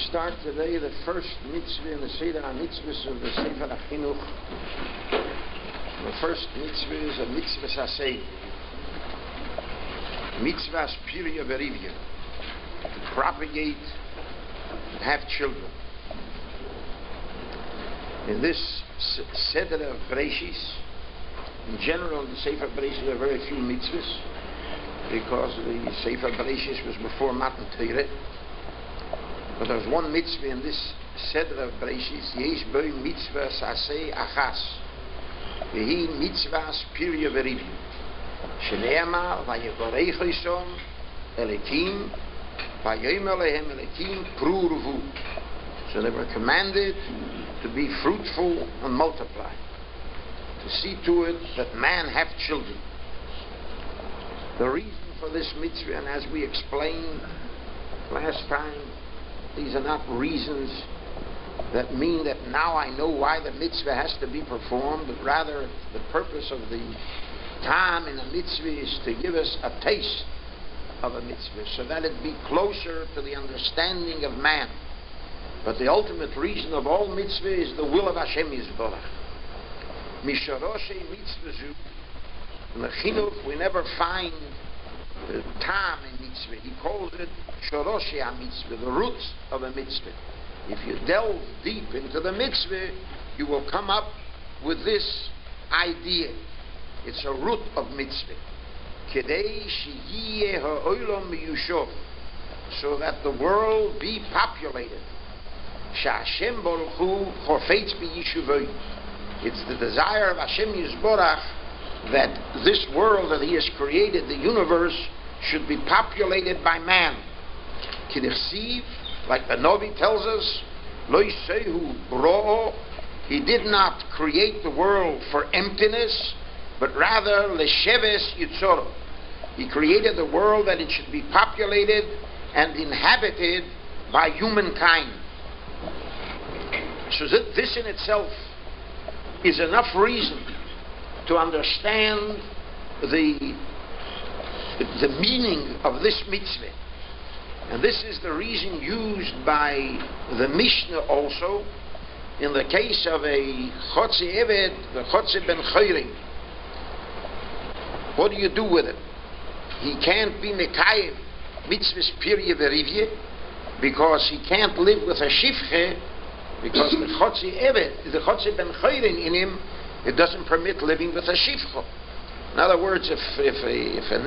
start today the first mitzvah in the Seder HaMitzvahs of the Sefer HaChinuch. The first mitzvah is a mitzvah saseh. Mitzvahs pirya berivya. To propagate and have children. In this Seder of Bereshis, in general, in the Sefer Bereshis there are very few mitzvahs, because the Sefer Bereshis was before Matan Torah. But there's one mitzvah in this Seder of Bereshis, Yesh boi mitzvah saseh achas, Vehi mitzvahs pirya berivya, Shene'emar vayekorech Yishom Elikim, Vayomer lehem Elikim pru urvu. So they were commanded to be fruitful and multiply, to see to it that man have children. The reason for this mitzvah, and as we explained last time, these are not reasons that mean that now I know why the mitzvah has to be performed, but rather the purpose of the time in a mitzvah is to give us a taste of a mitzvah, so that it be closer to the understanding of man. But the ultimate reason of all mitzvah is the will of Hashem Yisborach. Misharoshe mitzvah. In the Chinuch we never find the tam in mitzvah. He calls it shoroshei mitzvah, the roots of a mitzvah. If you delve deep into the mitzvah, you will come up with this idea. It's a root of mitzvah. Kedei sheyiyeh ha'olam miyushov, so that the world be populated. Sha'Hashem Baruch Hu chofetz b'yishuvoi. It's the desire of Hashem Yisborach that this world that He has created, the universe, should be populated by man. K'dichsiv, like the Novi tells us, Lo yisehu bro'o, He did not create the world for emptiness, but rather lesheves yitzoro. He created the world that it should be populated and inhabited by humankind. So this in itself is enough reason to understand the meaning of this mitzvah. And this is the reason used by the Mishnah also in the case of a Chotzi Eved, the Chotzi Ben Chayrim. What do you do with it? He can't be Mekayim mitzvahs pirya berivya, because he can't live with a shifche, because the Chotzi Eved, the Chotzi Ben Chayrim in him, it doesn't permit living with a shifcha. In other words, if an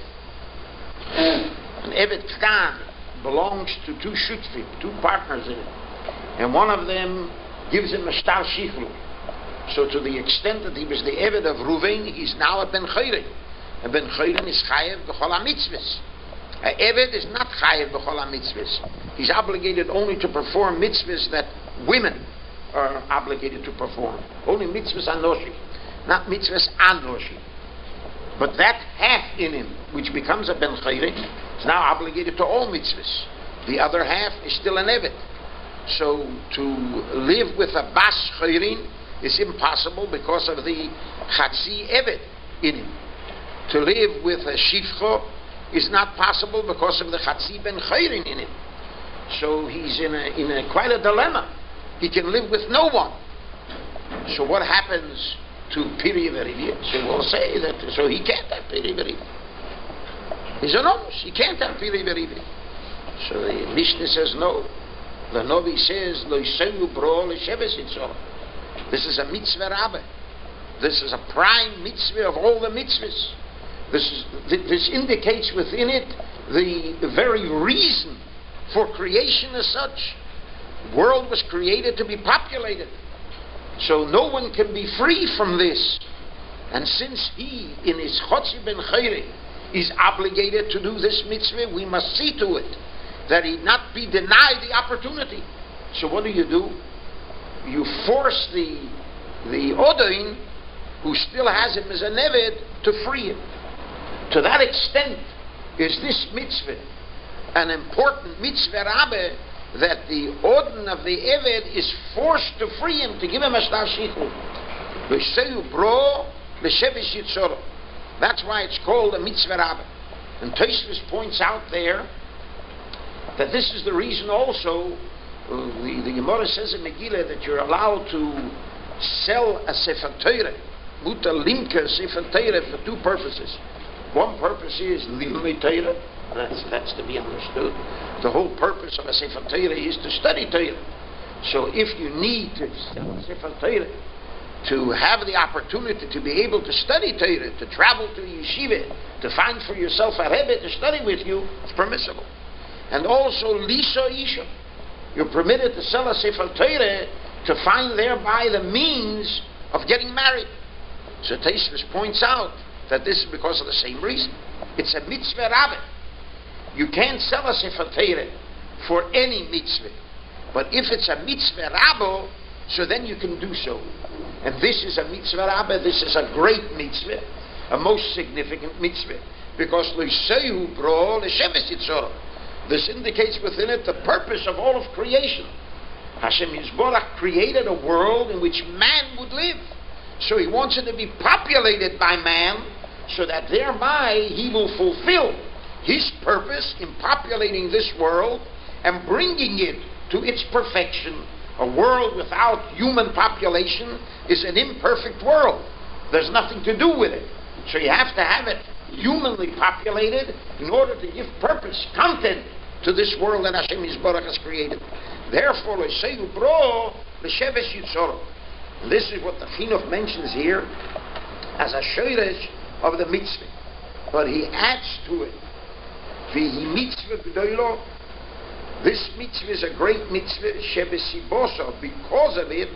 Evet Ktan belongs to two shutfim, two partners in it, and one of them gives him a star shichlu, so to the extent that he was the Evet of Ruvain, he's now a Ben Chayrim. A Ben Chayrim is chayev b'chol ha-mitzvahs. A Evet is not chayev b'chol ha-mitzvahs. He's obligated only to perform mitzvahs that women are obligated to perform. Only mitzvahs anoshi, not mitzvahs anoshi. But that half in him, which becomes a Ben Chayrim, is now obligated to all mitzvahs. The other half is still an Evet. So to live with a Bas Chayrim is impossible because of the Chatzi Evet in him. To live with a Shifcha is not possible because of the Chatzi Ben Chayrim in him. So he's in a quite a dilemma. He can live with no one. So what happens to Pirya Berivya? So we'll say that, so he can't have Pirya Berivya. He's enormous. He can't have Pirya Berivya. So the Mishnah says no. The Novi says, Lo yisehu bro lesheves yitzor. This is a mitzvah rabbe. This is a prime mitzvah of all the mitzvahs. This indicates within it the very reason for creation as such. The world was created to be populated. So no one can be free from this. And since he, in his Chotzi Ben Chayrim, is obligated to do this mitzvah, we must see to it that he not be denied the opportunity. So what do? You force the Odoin, who still has him as a Neved, to free him. To that extent is this mitzvah an important mitzvah rabbe, that the Odin of the Eved is forced to free him, to give him a star shichud. That's why it's called a mitzvah rabbe. And Tosfos points out there that this is the reason also The Gemara says in Megillah that you're allowed to sell a Sefer Torah, mutar limka Sefer Torah, for two purposes. One purpose is limud Torah. That's to be understood. The whole purpose of a Sefer Torah is to study Torah. So if you need to sell a Sefer Torah, to have the opportunity to be able to study Torah, to travel to yeshiva, to find for yourself a rebbe to study with you, it's permissible. And also lisa isha, you're permitted to sell a Sefer Torah to find thereby the means of getting married. So Tosfos points out that this is because of the same reason. It's a mitzvah rabbah. You can't sell a Sefer Torah for any mitzvah, but if it's a mitzvah rabbah, so then you can do so. And this is a mitzvah rabbah. This is a great mitzvah, a most significant mitzvah, because loisehu bro l'sheves yitzorah. This indicates within it the purpose of all of creation. Hashem Yisborach created a world in which man would live. So he wants it to be populated by man, so that thereby he will fulfill his purpose in populating this world and bringing it to its perfection. A world without human population is an imperfect world. There's nothing to do with it. So you have to have it humanly populated in order to give purpose, content to this world that Hashem Yisborach has created. Therefore, this is what the Chinuch mentions here as a shoresh of the mitzvah. But he adds to it, this mitzvah is a great mitzvah, because of it,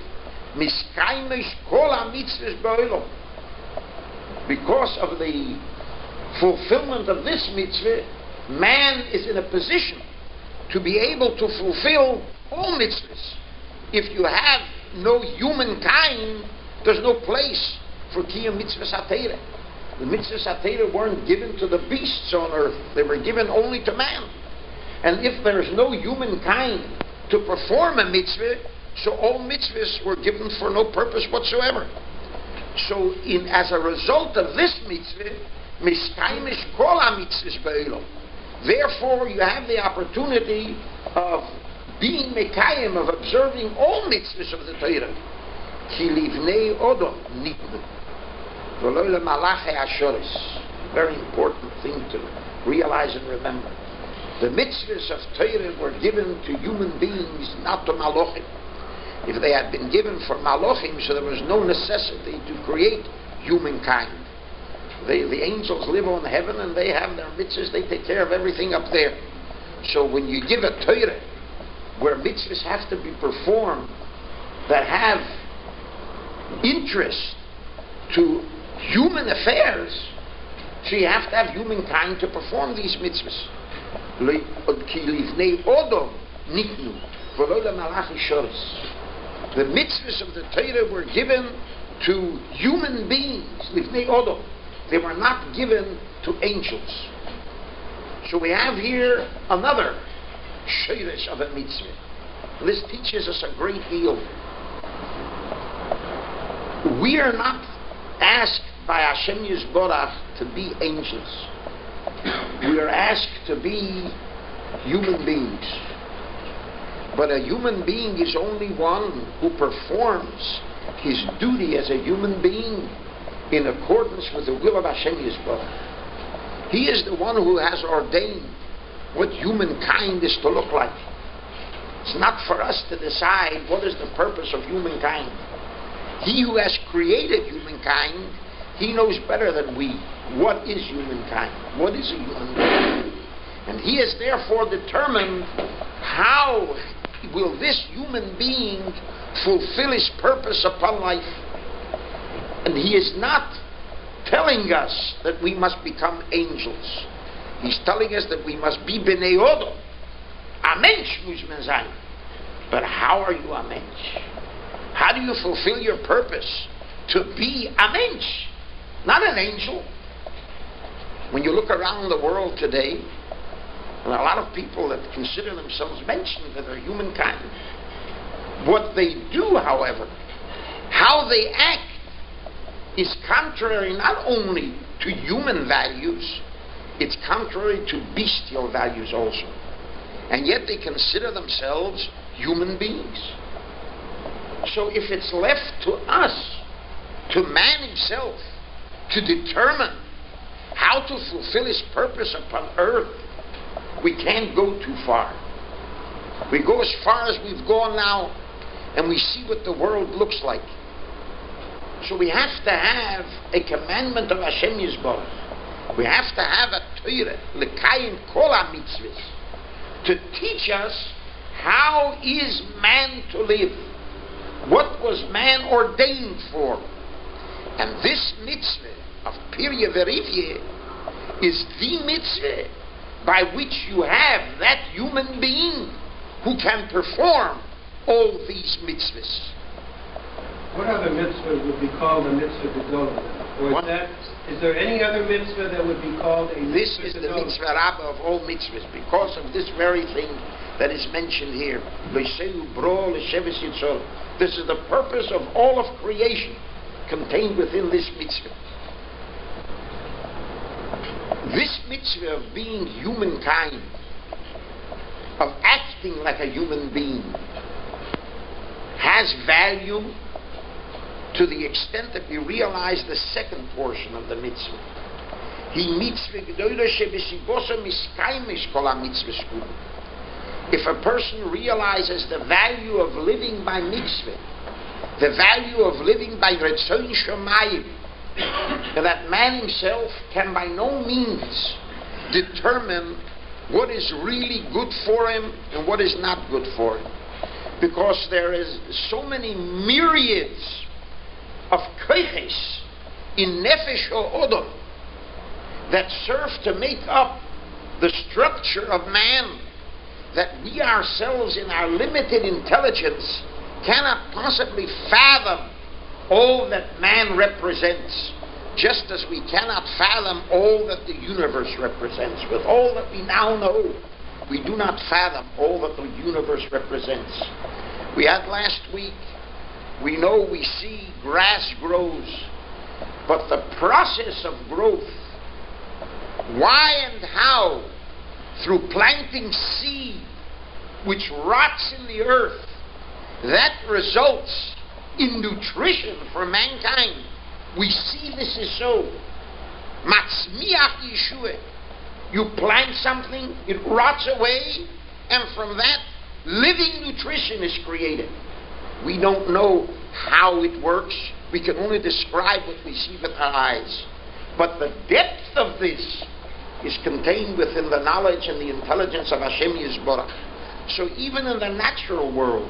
because of the fulfillment of this mitzvah, man is in a position to be able to fulfill all mitzvahs. If you have no humankind, there's no place for kiyum mitzvahs hatera. The mitzvahs hatera weren't given to the beasts on earth. They were given only to man. And if there's no humankind to perform a mitzvah, so all mitzvahs were given for no purpose whatsoever. So as a result of this mitzvah, miskaymish kol ha-mitzvahs ba'olam. Therefore, you have the opportunity of being mekayim, of observing all mitzvahs of the Torah. Ki livnei odom nitnu, v'lo lemalachei hashoris. Very important thing to realize and remember. The mitzvahs of Torah were given to human beings, not to malochim. If they had been given for malochim, so there was no necessity to create humankind. The angels live on heaven and they have their mitzvahs, they take care of everything up there. So when you give a Torah where mitzvahs have to be performed that have interest to human affairs, so you have to have humankind to perform these mitzvahs. The mitzvahs of the Torah were given to human beings. They were not given to angels. So we have here another shoresh of a mitzvah. This teaches us a great deal. We are not asked by Hashem Yisborach to be angels. We are asked to be human beings. But a human being is only one who performs his duty as a human being in accordance with the will of Hashem Yisborach. He is the one who has ordained what humankind is to look like. It's not for us to decide what is the purpose of humankind. He who has created humankind, he knows better than we what is humankind, what is a human being. And he has therefore determined how will this human being fulfill his purpose upon life. And he is not telling us that we must become angels. He's telling us that we must be bnei odom. A mensch muss man sein. But how are you a mensch? How do you fulfill your purpose? To be a mensch, not an angel. When you look around the world today, and a lot of people that consider themselves mentioned that are humankind, what they do, however, how they act, is contrary not only to human values, it's contrary to bestial values also. And yet they consider themselves human beings. So if it's left to us, to man himself, to determine how to fulfill his purpose upon earth, we can't go too far. We go as far as we've gone now, and we see what the world looks like. So we have to have a commandment of Hashem Yisborach. We have to have a Torah, L'kayim kol ha-mitzvahs, to teach us how is man to live. What was man ordained for? And this mitzvah of Pirya Verivye is the mitzvah by which you have that human being who can perform all these mitzvahs. What other mitzvah would be called a mitzvah gedolah? Or is there any other mitzvah that would be called a mitzvah? This is the mitzvah rabbah of all mitzvahs, because of this very thing that is mentioned here. This is the purpose of all of creation contained within this mitzvah. This mitzvah of being humankind, of acting like a human being, has value to the extent that we realize the second portion of the mitzvah. If a person realizes the value of living by mitzvah, the value of living by Retzon Shamayim, that man himself can by no means determine what is really good for him and what is not good for him, because there is so many myriads of koiches in Nefesh HaOdom that serve to make up the structure of man, that we ourselves in our limited intelligence cannot possibly fathom all that man represents, just as we cannot fathom all that the universe represents. With all that we now know, we do not fathom all that the universe represents. We had last week, we know, we see grass grows, but the process of growth, why and how, through planting seed which rots in the earth, that results in nutrition for mankind. We see this is so. Matzmiach Yeshua. You plant something, it rots away, and from that, living nutrition is created. We don't know how it works. We can only describe what we see with our eyes. But the depth of this is contained within the knowledge and the intelligence of Hashem Yisborach. So even in the natural world,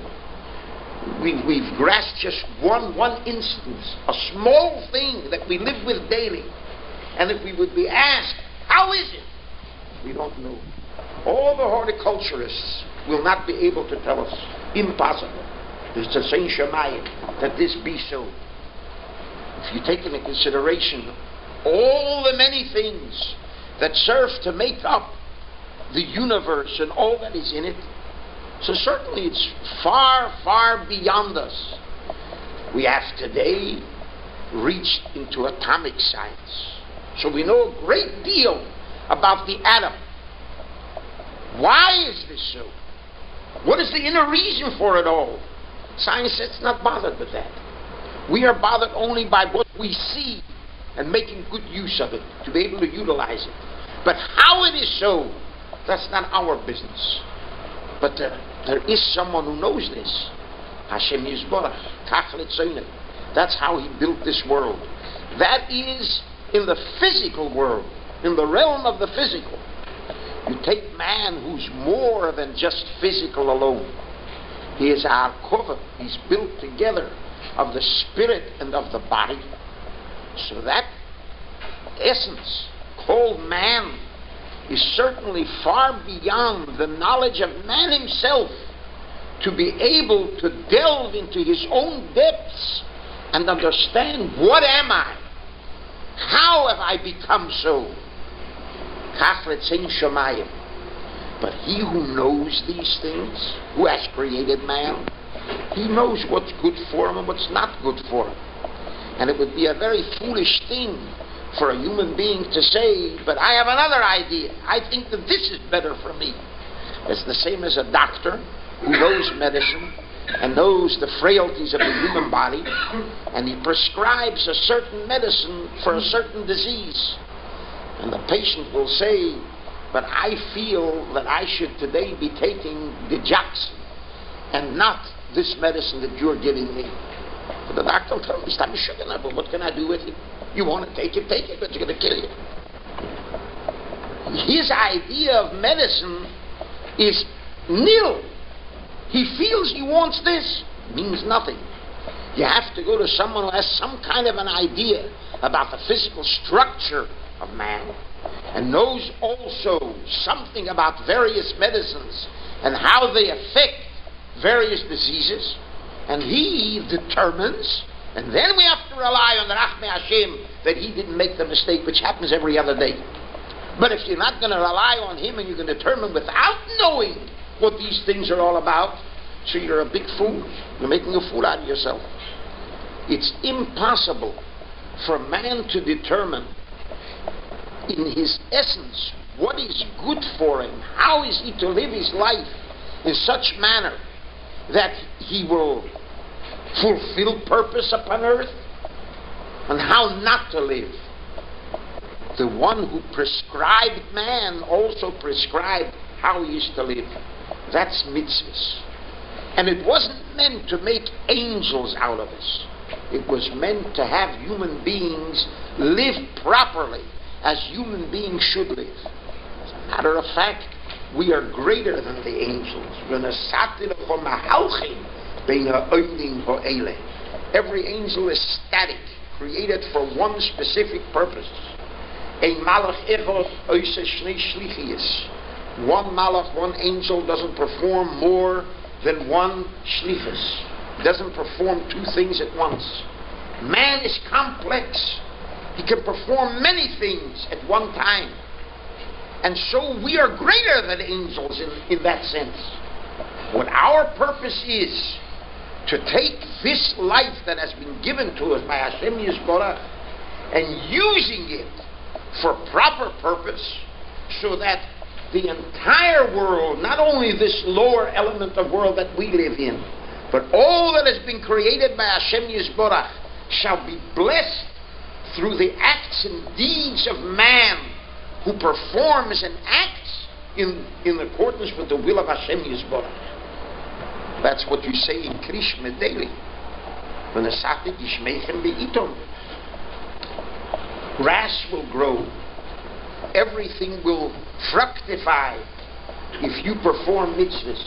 we've grasped just one instance, a small thing that we live with daily. And if we would be asked, how is it? We don't know. All the horticulturists will not be able to tell us. Impossible. It's a Saint Shemayim that this be so. If you take into consideration all the many things that serve to make up the universe and all that is in it, so certainly it's far, far beyond us. We have today reached into atomic science. So we know a great deal about the atom. Why is this so? What is the inner reason for it all? Science is not bothered with that. We are bothered only by what we see and making good use of it, to be able to utilize it. But how it is so, that's not our business. But there is someone who knows this. Hashem Yisborach, Kach Litzonen. That's how he built this world. That is in the physical world, in the realm of the physical. You take man who's more than just physical alone. He is our cover. He's built together of the spirit and of the body. So that essence called man is certainly far beyond the knowledge of man himself to be able to delve into his own depths and understand, what am I? How have I become so? But he who knows these things, who has created man, he knows what's good for him and what's not good for him. And it would be a very foolish thing for a human being to say, but I have another idea. I think that this is better for me. It's the same as a doctor who knows medicine and knows the frailties of the human body, and he prescribes a certain medicine for a certain disease. And the patient will say, but I feel that I should today be taking Digoxin and not this medicine that you're giving me. But the doctor will tell him, stop sugar now, but what can I do with it? You want to take it, but it's going to kill you. His idea of medicine is nil. He feels he wants this, means nothing. You have to go to someone who has some kind of an idea about the physical structure of man and knows also something about various medicines and how they affect various diseases, and he determines, and then we have to rely on the Rachmei Hashem that he didn't make the mistake, which happens every other day. But if you're not going to rely on him and you can determine without knowing what these things are all about, so you're a big fool. You're making a fool out of yourself. It's impossible for man to determine in his essence what is good for him, how is he to live his life in such manner that he will fulfill purpose upon earth, and how not to live. The one who prescribed man also prescribed how he is to live. That's mitzvahs. And it wasn't meant to make angels out of us. It was meant to have human beings live properly as human beings should live. As a matter of fact, we are greater than the angels. Every angel is static, created for one specific purpose. One malach, one angel doesn't perform more than one shlichus. Doesn't perform two things at once. Man is complex. He can perform many things at one time. And so we are greater than angels in that sense. What our purpose is to take this life that has been given to us by Hashem Yisborach and using it for proper purpose, so that the entire world, not only this lower element of world that we live in, but all that has been created by Hashem Yisborach shall be blessed through the acts and deeds of man who performs and acts in accordance with the will of Hashem Yisborach. That's what you say in Krishma daily. When the Satik Yishmeichem Be'itom. Grass will grow. Everything will fructify if you perform mitzvahs.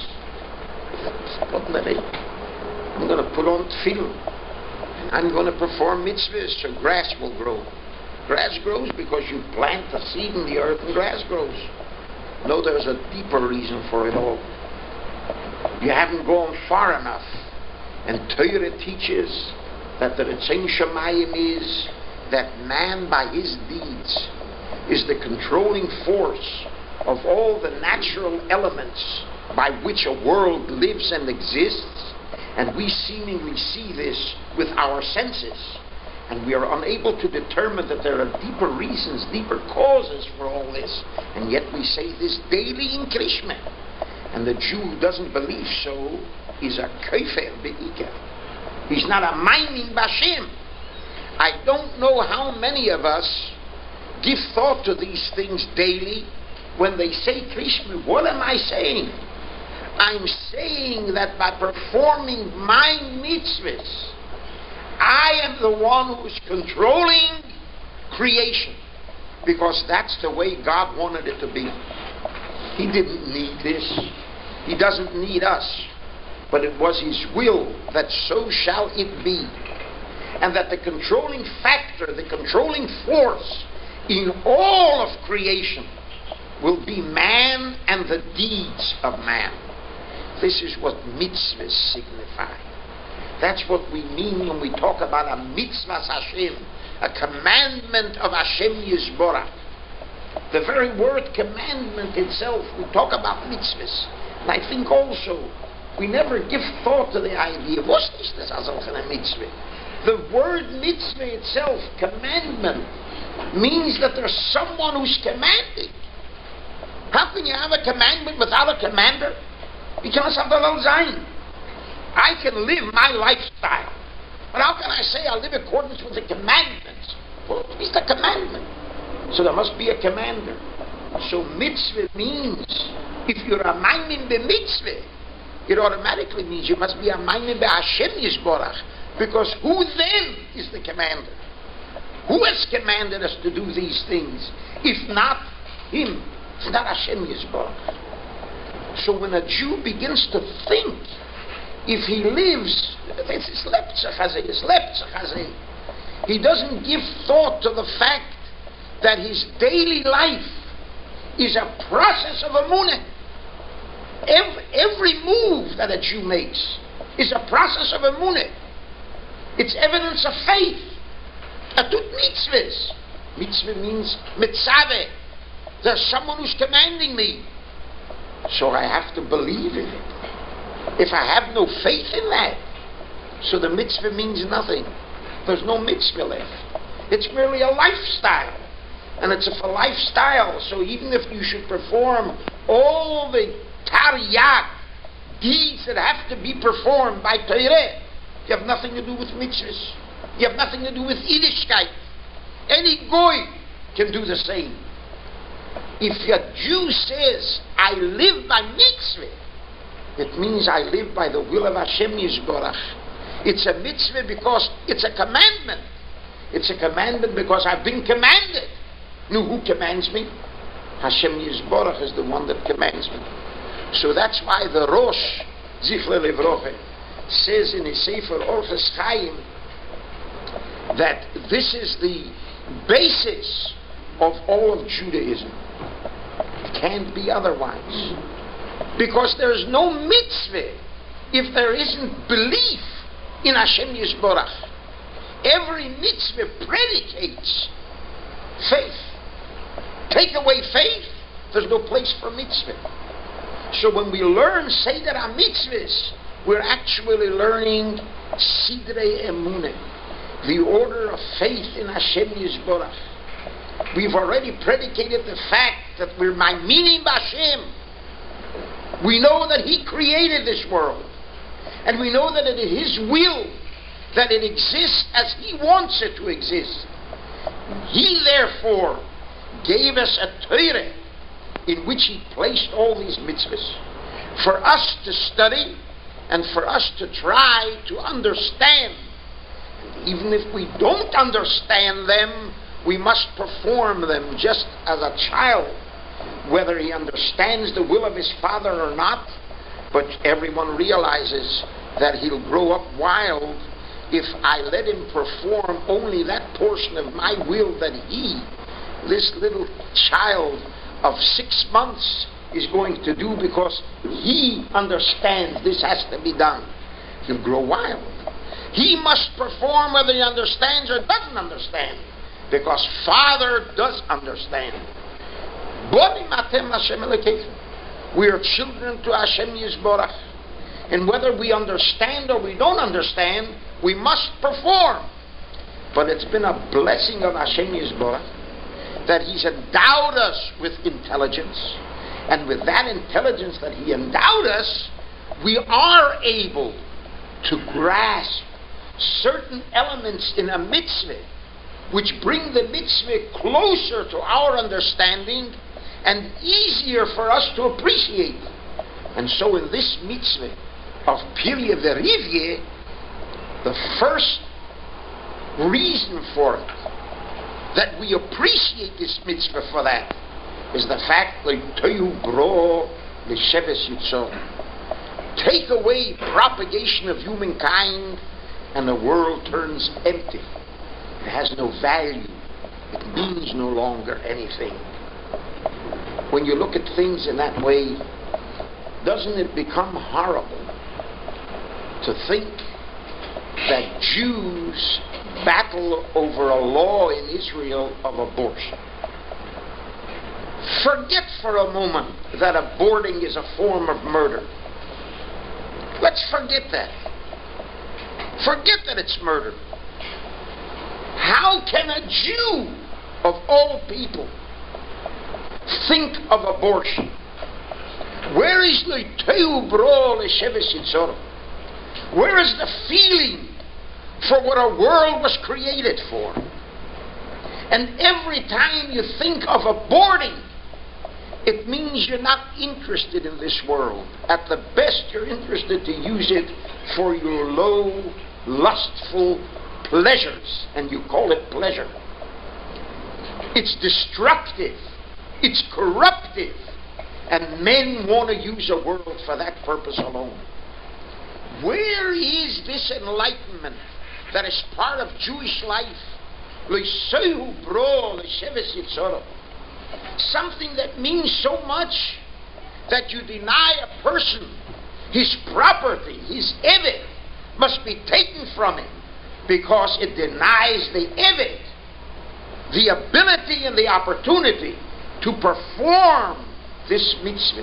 I'm going to put on tefillin. I'm going to perform mitzvahs, so grass will grow. Grass grows because you plant a seed in the earth and grass grows. No, there's a deeper reason for it all. You haven't gone far enough. And Torah teaches that the Ritzein Shamayim is that man by his deeds is the controlling force of all the natural elements by which a world lives and exists, and we seemingly see this with our senses, and we are unable to determine that there are deeper reasons, deeper causes for all this, and yet we say this daily in Krishma. And the Jew who doesn't believe so is a kafir be'ikar. He's not a maimin b'Hashem. I don't know how many of us give thought to these things daily. When they say Krishma, what am I saying? I'm saying that by performing my mitzvahs, I am the one who's controlling creation, because that's the way God wanted it to be. He didn't need this. He doesn't need us. But it was His will that so shall it be. And that the controlling factor, the controlling force in all of creation will be man and the deeds of man. This is what mitzvahs signify. That's what we mean when we talk about a mitzvah Hashem, a commandment of Hashem Yisborach. The very word commandment itself, we talk about mitzvahs. And I think also, we never give thought to the idea, was this a mitzvah? The word mitzvah itself, commandment, means that there's someone who's commanding. How can you have a commandment without a commander? Wie kann es anderwel sein? I can live my lifestyle. But how can I say I live in accordance with the commandments? Well, it's the commandment. So there must be a commander. So mitzvah means, if you're a maimin b'mitzvah, it automatically means you must be a maimin b'Hashem Yisborach. Because who then is the commander? Who has commanded us to do these things? If not Him, it's not Hashem Yisborach. So when a Jew begins to think, if he lives, he doesn't give thought to the fact that his daily life is a process of emunah. Every move that a Jew makes is a process of emunah. It's evidence of faith. Atut mitzvahs. Mitzvah means mitzaveh. There's someone who's commanding me. So I have to believe in it. If I have no faith in that, so the mitzvah means nothing. There's no mitzvah left. It's merely a lifestyle. And it's a lifestyle, so even if you should perform all the Taryag deeds that have to be performed by Torah, you have nothing to do with mitzvahs. You have nothing to do with Yiddishkeit. Any goy can do the same. If a Jew says, I live by mitzvah, it means I live by the will of Hashem Yisborach. It's a mitzvah because it's a commandment. It's a commandment because I've been commanded. Now who commands me? Hashem Yisborach is the one that commands me. So that's why the Rosh, Zichler Levroche, says in his Sefer Orches Chaim that this is the basis of all of Judaism. It can't be otherwise. Because there's no mitzvah if there isn't belief in Hashem Yisborach. Every mitzvah predicates faith. Take away faith, there's no place for mitzvah. So when we learn Seder HaMitzvahs, we're actually learning Sidrei Emunah, the order of faith in Hashem Yisborach. We've already predicated the fact that we're Ma'aminim B'Hashem. We know that He created this world. And we know that it is His will that it exists as He wants it to exist. He therefore gave us a Torah in which He placed all these mitzvahs for us to study and for us to try to understand. And even if we don't understand them, we must perform them just as a child, whether he understands the will of his father or not. But everyone realizes that he'll grow up wild if I let him perform only that portion of my will that he, this little child of 6 months, is going to do because he understands this has to be done. He'll grow wild. He must perform whether he understands or doesn't understand, because Father does understand. We are children to Hashem Yisborach, and whether we understand or we don't understand, we must perform. But it's been a blessing of Hashem Yisborach that He's endowed us with intelligence, and with that intelligence that He endowed us, we are able to grasp certain elements in a mitzvah which bring the mitzvah closer to our understanding and easier for us to appreciate. And so in this mitzvah of Pirya Verivye, the first reason for it, that we appreciate this mitzvah for that, is the fact that Toyu Bro L'Sheves Yitzor. Take away propagation of humankind and the world turns empty. It has no value. It means no longer anything. When you look at things in that way, doesn't it become horrible to think that Jews battle over a law in Israel of abortion? Forget for a moment that aborting is a form of murder. Let's forget that. Forget that it's murder. How can a Jew of all people think of abortion? Where is the teu bro lesheves yitzoro? Where is the feeling for what our world was created for? And every time you think of aborting, it means you're not interested in this world. At the best, you're interested to use it for your low, lustful pleasures, and you call it pleasure. It's destructive. It's corruptive. And men want to use a world for that purpose alone. Where is this enlightenment that is part of Jewish life? Something that means so much that you deny a person his property, his eved, must be taken from him, because it denies the eved the ability and the opportunity to perform this mitzvah.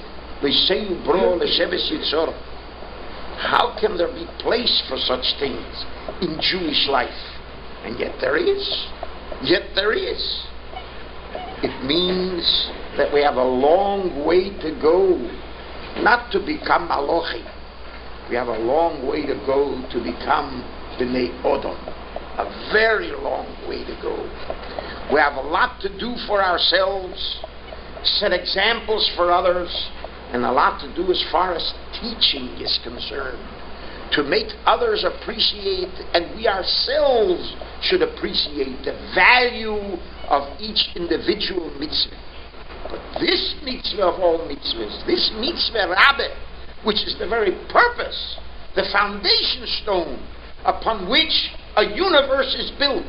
How can there be place for such things in Jewish life? And yet there is. Yet there is. It means that we have a long way to go, not to become Malochi. We have a long way to go to become Bnei Odom. A very long way to go. We have a lot to do for ourselves, set examples for others, and a lot to do as far as teaching is concerned, to make others appreciate, and we ourselves should appreciate the value of each individual mitzvah. But this mitzvah of all mitzvahs, this mitzvah Rabbah, which is the very purpose, the foundation stone upon which a universe is built,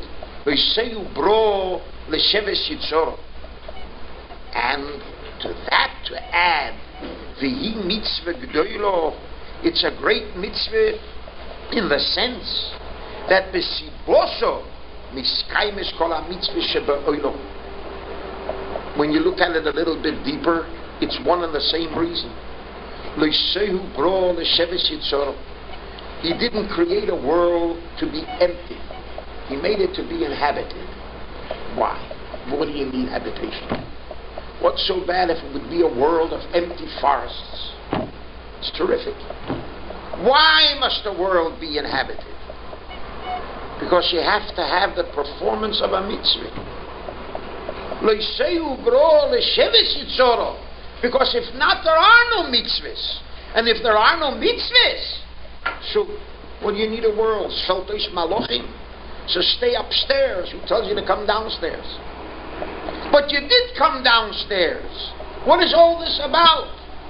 and to that to add, Vihi mitzvah gdoilo, it's a great mitzvah in the sense that besiboso miskaimes kol mitzvah shebeoilo. When you look at it a little bit deeper, it's one and the same reason. Loisehu bro lesheves yitzoro. He didn't create a world to be empty. He made it to be inhabited. Why? What do you need habitation? What's so bad if it would be a world of empty forests? It's terrific. Why must the world be inhabited? Because you have to have the performance of a mitzvah. Because if not, there are no mitzvahs. And if there are no mitzvahs, so what do you need a world? Sheltosh malochim. So stay upstairs. Who tells you to come downstairs? But you did come downstairs. What is all this about?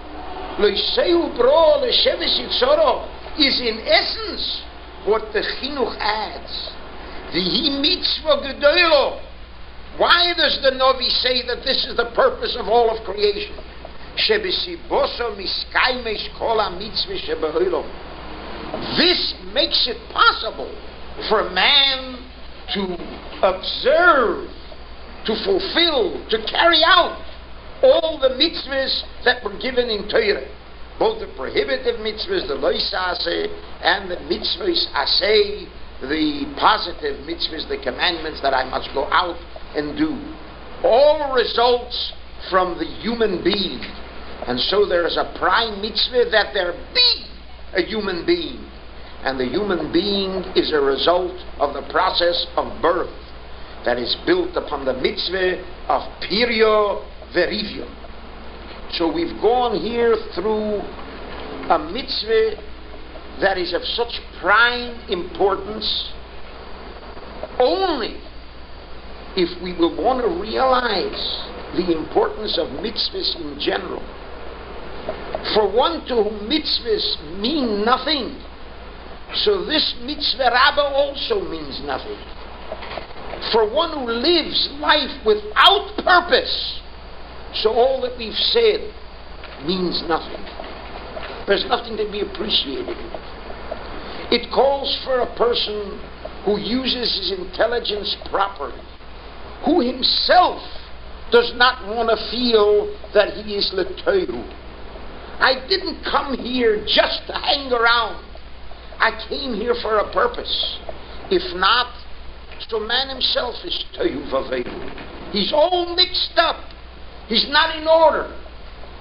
Is in essence what the chinuch adds. Vihi mitzvah gedoilo. Why does the Novi say that this is the purpose of all of creation? Shebesiboso miskaimesh kol mitzvah shebehoilo. This makes it possible for man to observe, to fulfill, to carry out all the mitzvahs that were given in Torah. Both the prohibitive mitzvahs, the lois aseh, and the mitzvahs aseh, the positive mitzvahs, the commandments that I must go out and do. All results from the human being. And so there is a prime mitzvah that there be a human being. And the human being is a result of the process of birth that is built upon the mitzvah of Pirio Verivio. So we've gone here through a mitzvah that is of such prime importance only if we will want to realize the importance of mitzvahs in general. For one to whom mitzvahs mean nothing, so this mitzvah Rabbah also means nothing. For one who lives life without purpose, so all that we've said means nothing. There's nothing to be appreciated in it. It calls for a person who uses his intelligence properly, who himself does not want to feel that he is l'toiru. I didn't come here just to hang around. I came here for a purpose. If not, so man himself is tohu vavehu. He's all mixed up. He's not in order.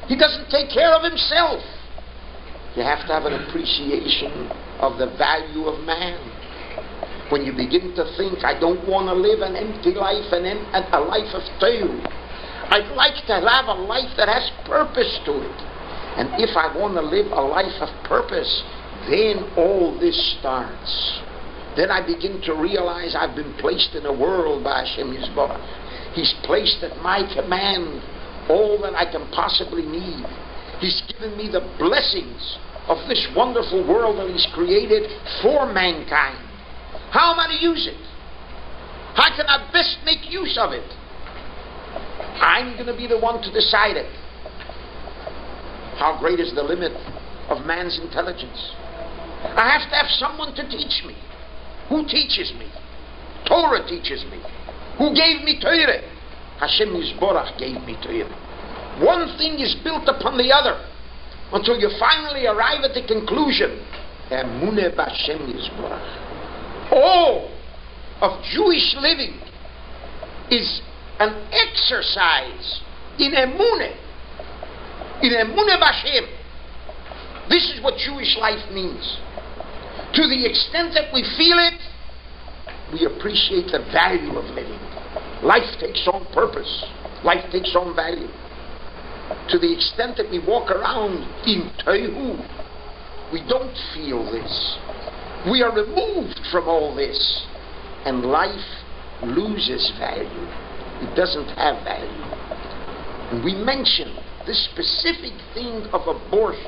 He doesn't take care of himself. You have to have an appreciation of the value of man. When you begin to think, I don't want to live an empty life, a life of toil. I'd like to have a life that has purpose to it. And if I want to live a life of purpose, then all this starts. Then I begin to realize I've been placed in a world by Hashem Yisborach. He's placed at my command all that I can possibly need. He's given me the blessings of this wonderful world that He's created for mankind. How am I to use it? How can I best make use of it? I'm going to be the one to decide it. How great is the limit of man's intelligence? I have to have someone to teach me. Who teaches me? Torah teaches me. Who gave me Torah? Hashem Yisborach gave me Torah. One thing is built upon the other until you finally arrive at the conclusion. Emuneh b'Hashem Yisborach. All of Jewish living is an exercise in Emuneh. In Emuneh b'Hashem. This is what Jewish life means. To the extent that we feel it, we appreciate the value of living. Life takes on purpose. Life takes on value. To the extent that we walk around in Tohu, we don't feel this. We are removed from all this. And life loses value. It doesn't have value. And we mentioned this specific thing of abortion.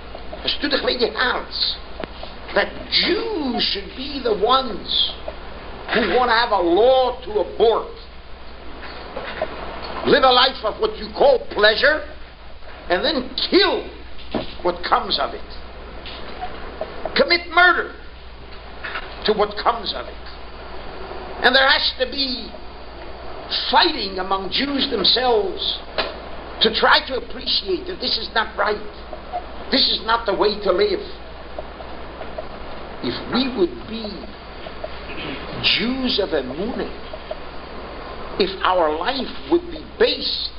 That Jews should be the ones who want to have a law to abort. Live a life of what you call pleasure, and then kill what comes of it. Commit murder to what comes of it. And there has to be fighting among Jews themselves to try to appreciate that this is not right. This is not the way to live. If we would be Jews of Emunah, if our life would be based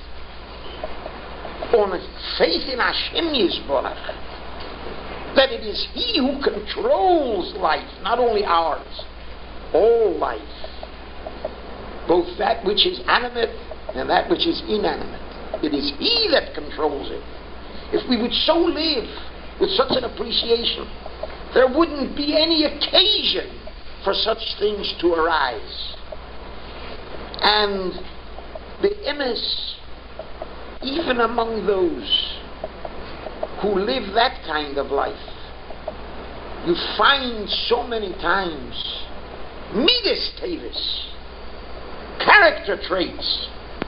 on faith in Hashem Yisborach, that it is He who controls life, not only ours, all life, both that which is animate and that which is inanimate. It is He that controls it. If we would so live with such an appreciation, there wouldn't be any occasion for such things to arise. And the emes, even among those who live that kind of life, you find so many times midas tevis, character traits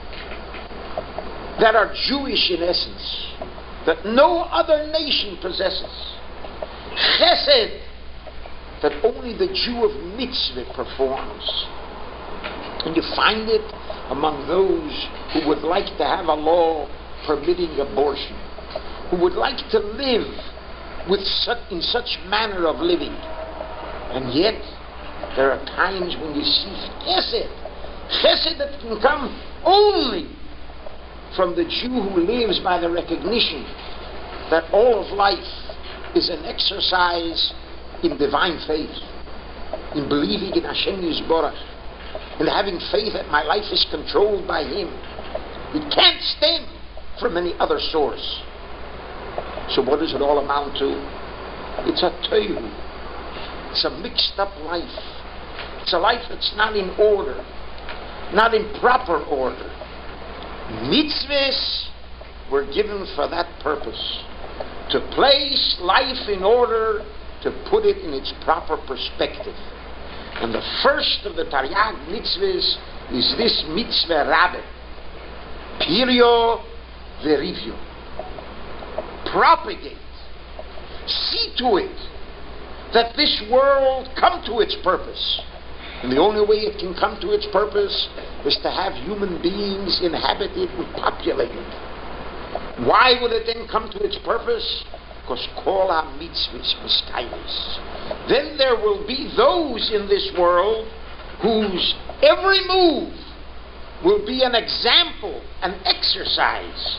that are Jewish in essence, that no other nation possesses. Chesed, that only the Jew of mitzvah performs. And you find it among those who would like to have a law permitting abortion, who would like to live in such manner of living. And yet, there are times when you see chesed that can come only from the Jew who lives by the recognition that all of life is an exercise in divine faith, in believing in Hashem Yisborach, in having faith that my life is controlled by Him. It can't stem from any other source. So what does it all amount to? It's a tohu. It's a mixed up life. It's a life that's not in order, not in proper order. Mitzvahs were given for that purpose, to place life in order, to put it in its proper perspective. And the first of the Taryag mitzvahs is this mitzvah rabbe, Pirio verivio. Propagate, see to it that this world come to its purpose. And the only way it can come to its purpose is to have human beings inhabit it and populate it. Why will it then come to its purpose? Because kol ha-mitzvahs miskaymes. Then there will be those in this world whose every move will be an example, an exercise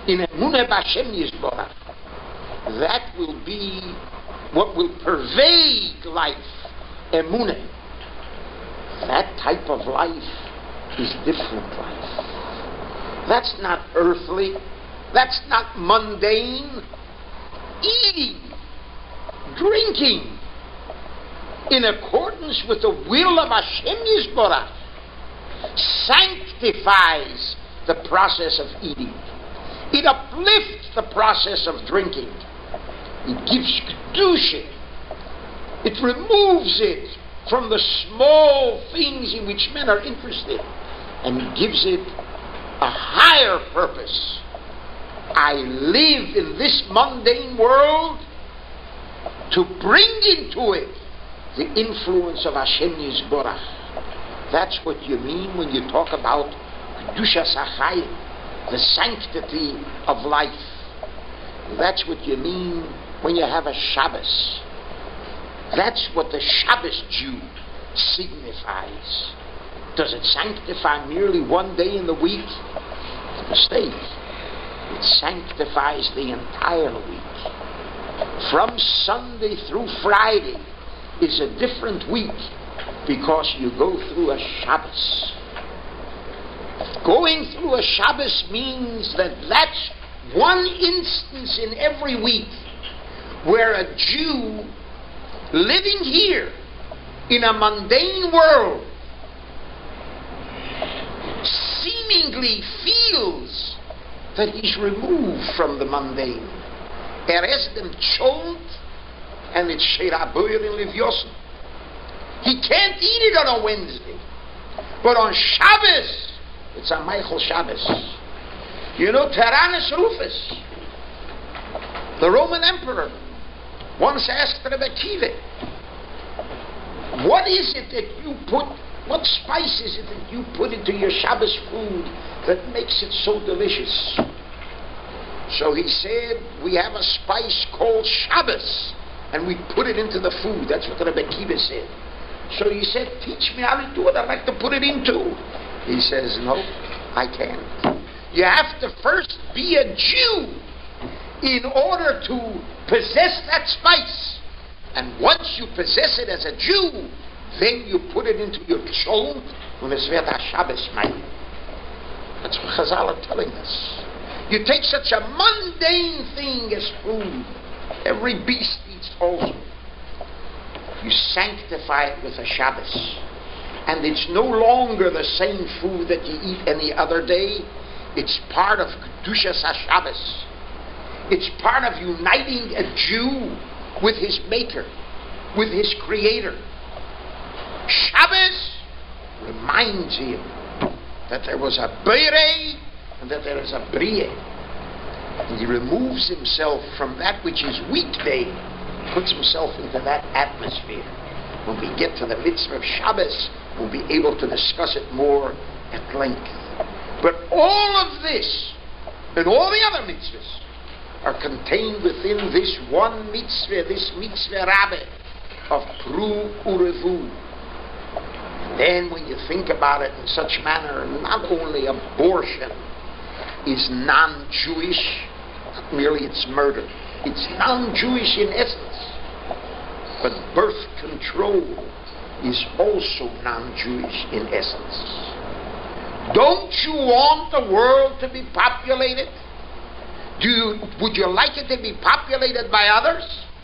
in Emunah B'Hashem Yisborach. That will be what will pervade life, Emunah. That type of life is different life. That's not earthly. That's not mundane. Eating, drinking, in accordance with the will of Hashem Yisborach, sanctifies the process of eating. It uplifts the process of drinking. It gives kedusha. It removes it from the small things in which men are interested and gives it a higher purpose. I live in this mundane world to bring into it the influence of Hashem Yisborach. That's what you mean when you talk about Kedushas HaChayim, the sanctity of life. That's what you mean when you have a Shabbos. That's what the Shabbos Jew signifies. Does it sanctify merely one day in the week? It's a mistake. It sanctifies the entire week. From Sunday through Friday is a different week because you go through a Shabbos. Going through a Shabbos means that that's one instance in every week where a Jew living here in a mundane world seemingly feels that he's removed from the mundane. Is dem Cholt and it's Sheraboyer in Livyosen. He can't eat it on a Wednesday. But on Shabbos, it's a Michael Shabbos. You know, Tyrannus Rufus, the Roman emperor, once asked Rebbe Kiva, what is it that you put, what spice is it that you put into your Shabbos food that makes it so delicious? So he said, we have a spice called Shabbos, and we put it into the food. That's what Rebbe Kiva said. So he said, teach me how to do it. I'd like to put it into. He says, no, I can't. You have to first be a Jew in order to possess that spice. And once you possess it as a Jew, then you put it into your cholent, and es wird a Shabbos meal. That's what Chazal are telling us. You take such a mundane thing as food. Every beast eats also. You sanctify it with a Shabbos. And it's no longer the same food that you eat any other day. It's part of Kedushas HaShabbos. It's part of uniting a Jew with his Maker, with his Creator. Shabbos reminds him that there was a Beirei and that there is a Brie. And he removes himself from that which is weekday, puts himself into that atmosphere. When we get to the mitzvah of Shabbos, we'll be able to discuss it more at length. But all of this, and all the other mitzvahs, are contained within this one mitzvah, this mitzvah rabbah of Pru Urevu. Then when you think about it in such manner, not only abortion is non-Jewish, not merely it's murder, it's non-Jewish in essence, but birth control is also non-Jewish in essence. Don't you want the world to be populated? Would you like it to be populated by others?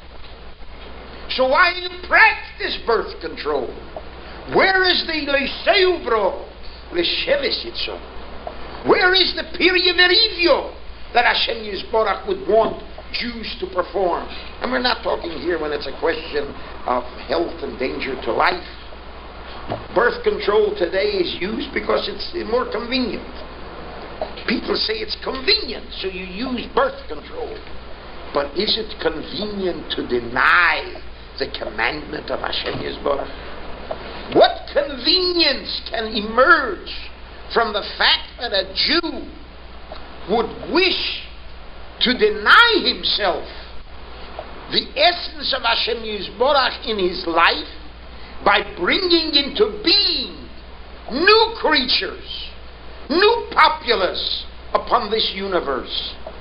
So why do you practice birth control? Where is the Leseubro, Lesheves Yitzon? Where is the Piryeverivio that Hashem Yisborach would want Jews to perform? And we're not talking here when it's a question of health and danger to life. Birth control today is used because it's more convenient. People say it's convenient, so you use birth control. But is it convenient to deny the commandment of Hashem Yisborach? What convenience can emerge from the fact that a Jew would wish to deny himself the essence of Hashem Yisborach in his life by bringing into being new creatures, new populace upon this universe?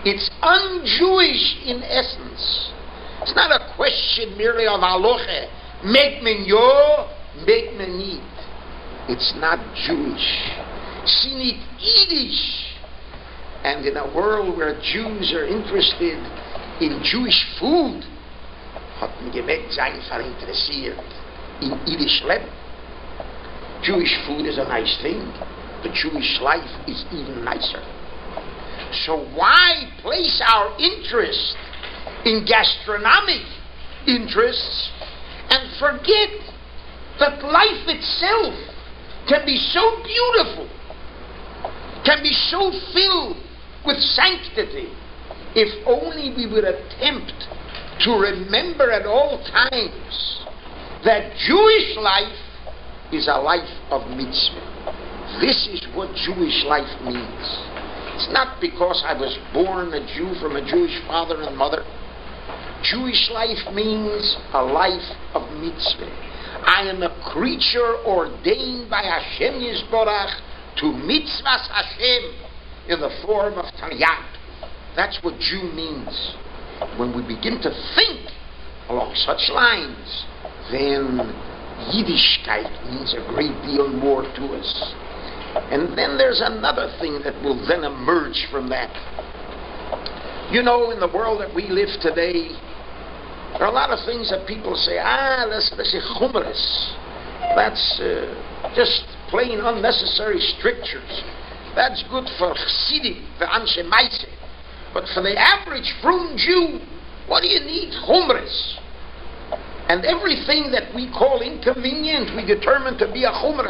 It's un-Jewish in essence. It's not a question merely of halacha. Make men yo, make men eat. It's not Jewish. It's nicht Yiddish. And in a world where Jews are interested in Jewish food, hat man gemerkt, sein verinteressiert in Yiddish Leben. Jewish food is a nice thing, but Jewish life is even nicer. So why place our interest in gastronomic interests and forget that life itself can be so beautiful, can be so filled with sanctity, if only we would attempt to remember at all times that Jewish life is a life of mitzvah. This is what Jewish life means. It's not because I was born a Jew from a Jewish father and mother. Jewish life means a life of mitzvah. I am a creature ordained by Hashem Yisborach to mitzvahs Hashem in the form of Taryag. That's what Jew means. When we begin to think along such lines, then Yiddishkeit means a great deal more to us. And then there's another thing that will then emerge from that. You know, in the world that we live today, there are a lot of things that people say, that's chumras. That's just plain unnecessary strictures. That's good for Chassidim, for Anshe Maise. But for the average frum Jew, what do you need? Chumras. And everything that we call inconvenient, we determine to be a chumrah.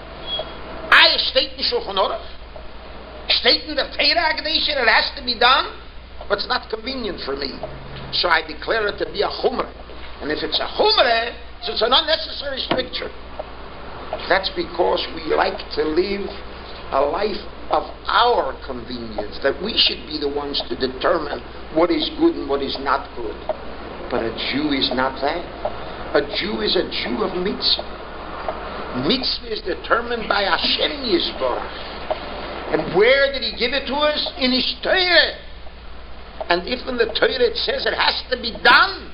Steht in Shulchan Aruch, steht in the Torah Kedusha, it has to be done, but it's not convenient for me. So I declare it to be a chumrah. And if it's a chumrah, so it's an unnecessary stricture. That's because we like to live a life of our convenience, that we should be the ones to determine what is good and what is not good. But a Jew is not that. A Jew is a Jew of mitzvah. Mitzvah is determined by Hashem Yisborach. And where did He give it to us? In His Torah. And if in the Torah it says it has to be done,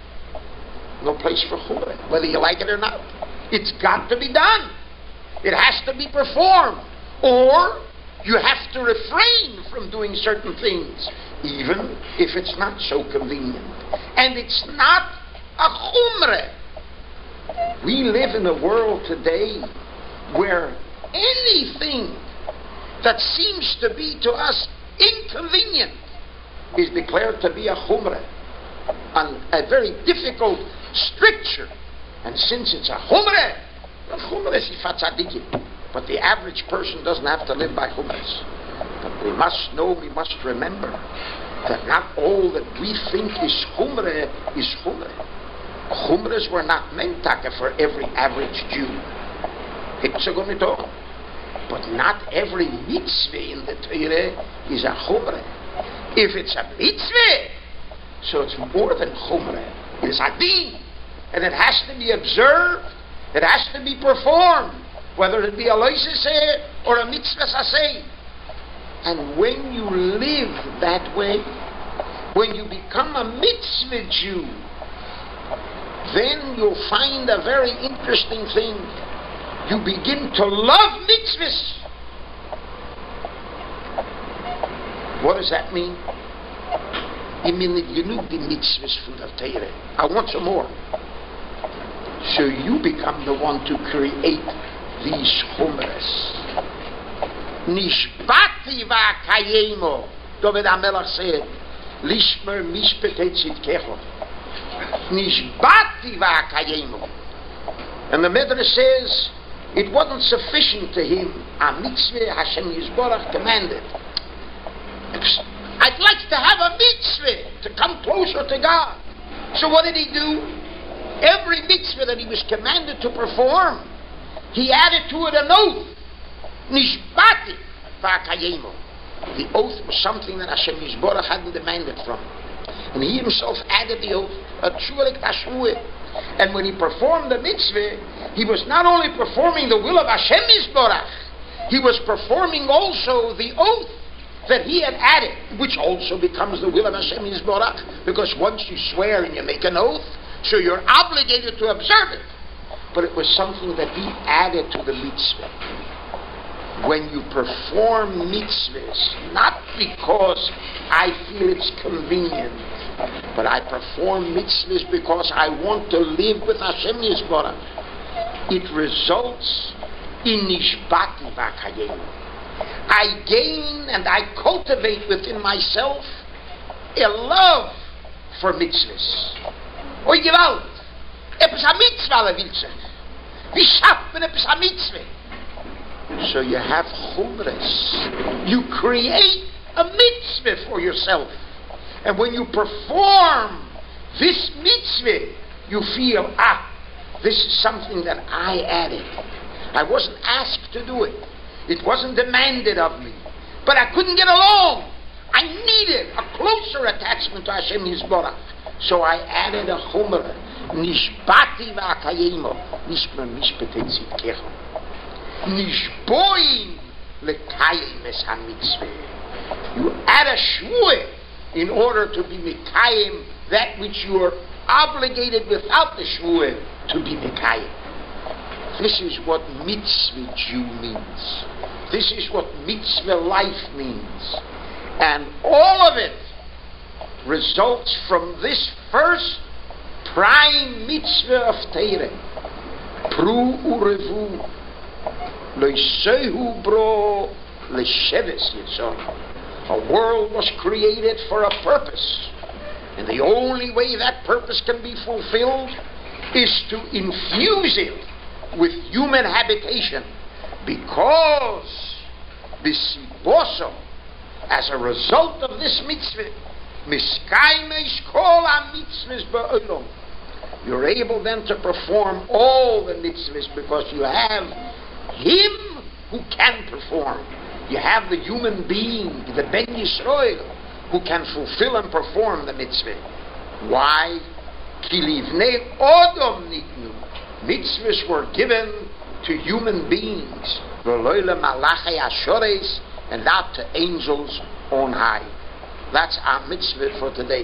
no place for chumrah, whether you like it or not. It's got to be done. It has to be performed. Or you have to refrain from doing certain things, even if it's not so convenient. And it's not a chumrah. We live in a world today where anything that seems to be to us inconvenient is declared to be a chumrah, a very difficult stricture. And since it's a chumrah, the chumrah is for tzaddikim. But the average person doesn't have to live by chumras. But we must know, we must remember that not all that we think is chumrah is chumrah. Chumras were not meant for every average Jew. But not every mitzvah in the Torah is a chumrah. If it's a mitzvah, so it's more than chumrah. It is a din. And it has to be observed. It has to be performed. Whether it be a loisaseh or a mitzvah saseh. And when you live that way, when you become a mitzvah Jew, then you'll find a very interesting thing. You begin to love mitzvahs. What does that mean? I mean that you know the mitzvahs from the Torah. I want some more. So you become the one to create these chumras. Nishbati va'kayemo. David HaMelech said, Lishmer mishpet tzidkecho. Nishbati va'kayemo. And the Midrash says, it wasn't sufficient to him. A mitzvah Hashem Yisborach commanded. I'd like to have a mitzvah to come closer to God. So what did he do? Every mitzvah that he was commanded to perform, he added to it an oath. Nishbati va'kayemo. The oath was something that Hashem Yisborach hadn't demanded from him. And he himself added the oath, and when he performed the mitzvah, he was not only performing the will of Hashem Yisborach, he was performing also the oath that he had added, which also becomes the will of Hashem Yisborach, because once you swear and you make an oath, so you're obligated to observe it. But it was something that he added to the mitzvah. When you perform mitzvahs, not because I feel it's convenient, but I perform mitzvahs because I want to live with Hashem Yisborach, it results in nishbati v'akayim. I gain and I cultivate within myself a love for mitzvahs. Oi gewalt, epis a mitzvah will sich. Wie schafft man epis a mitzvah? So you have chumras. You create a mitzvah for yourself. And when you perform this mitzvah, you feel, this is something that I added. I wasn't asked to do it. It wasn't demanded of me. But I couldn't get along. I needed a closer attachment to Hashem Yisborach. So I added a chumrah. Nishbati v'akayimo. Nishma mishpetei tzidkecho. Nishboim lekayim es ha-mitzvah. You add a shvuah in order to be mekayim that which you are obligated without the shvuah to be mekayim. This is what mitzvah Jew means. This is what mitzvah life means. And all of it results from this first prime mitzvah of Torah. Pru urevu loisehu bro lesheves yitzor. A world was created for a purpose. And the only way that purpose can be fulfilled is to infuse it with human habitation, because bisiboso, as a result of this mitzvah, miskaimesh kol ha-mitzvahs ba'olam, you're able then to perform all the mitzvahs, because you have him who can perform. You have the human being, the Ben Yisrael, who can fulfill and perform the mitzvah. Why? Ki livnei odom nitnu. Mitzvahs were given to human beings, and not to angels on high. That's our mitzvah for today.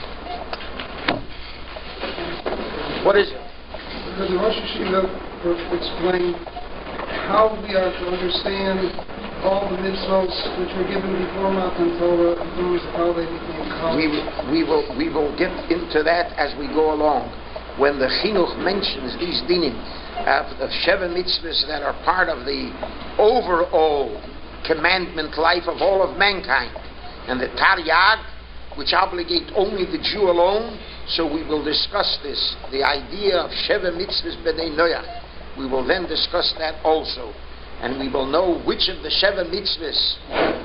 What is it? Because the Rosh Hashiva explained how we are to understand all the mitzvahs which were given before Matan Torah, in terms of how they became common. We will get into that as we go along. When the Chinuch mentions these dinim of Sheva mitzvahs that are part of the overall commandment life of all of mankind, and the Taryag, which obligate only the Jew alone, so we will discuss this, the idea of Sheva mitzvahs b'nei Noach. We will then discuss that also, and we will know which of the Sheva mitzvahs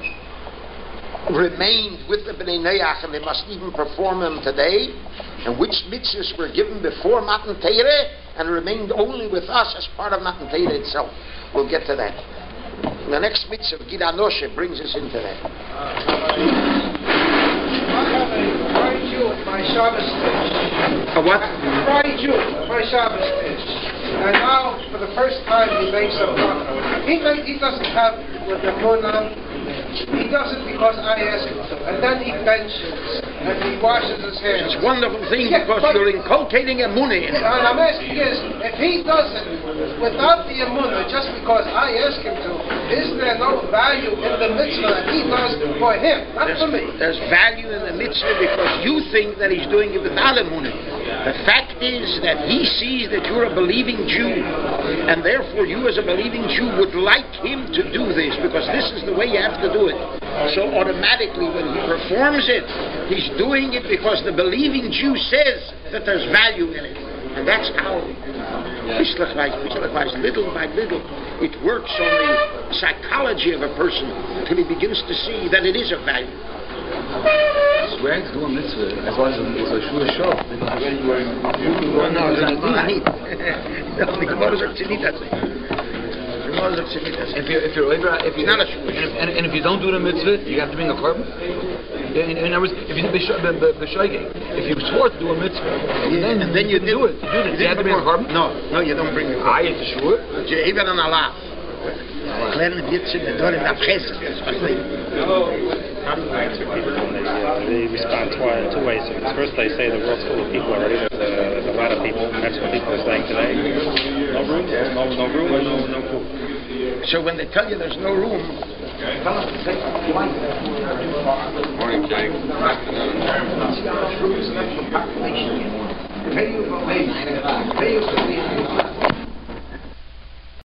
remained with the Bnei Noach, and they must even perform them today, and which mitzvahs were given before Matan Torah and remained only with us as part of Matan Torah itself. We'll get to that. The next mitzvah, Gid HaNoshe, brings us into that. I have a fried Jew at my Shabbos dish. A what? Fried Jew at my Shabbos dish. And now, for the first time, he makes a bracha. He doesn't have with the munah. He does it because I ask him to. And then he benches and he washes his hands. It's a wonderful thing, because you're inculcating emunah in it. And I'm asking is, if he does it without the emunah, just because I ask him to, is there no value in the mitzvah that he does for him, not for me? There's value in the mitzvah because you think that he's doing it without emunah. The fact is that he sees that you're a believing Jew, and therefore you as a believing Jew would like him to do this, because this is the way you have to do it. So automatically when he performs it, he's doing it because the believing Jew says that there's value in it. And that's how, little by little, it works on the psychology of a person until he begins to see that it is of value. Swearing to do a mitzvah as long as it's a shul shop. No, the Gemara is If you're not a shul, and if you don't do the mitzvah, you have to bring a korban. In other words, if you if you swore to do a mitzvah, and then you do it. You have to bring a korban. No, you don't bring a korban. I at the shul. Even an Allah. Lernen wird zu den Doren abgessen. How do you answer people when they respond two ways? First, they say the world's full of people already. There's a lot of people. That's what people are saying today. No room, no room, no food. So when they tell you there's no room, tell them to take the light. Morning, Jake. Population.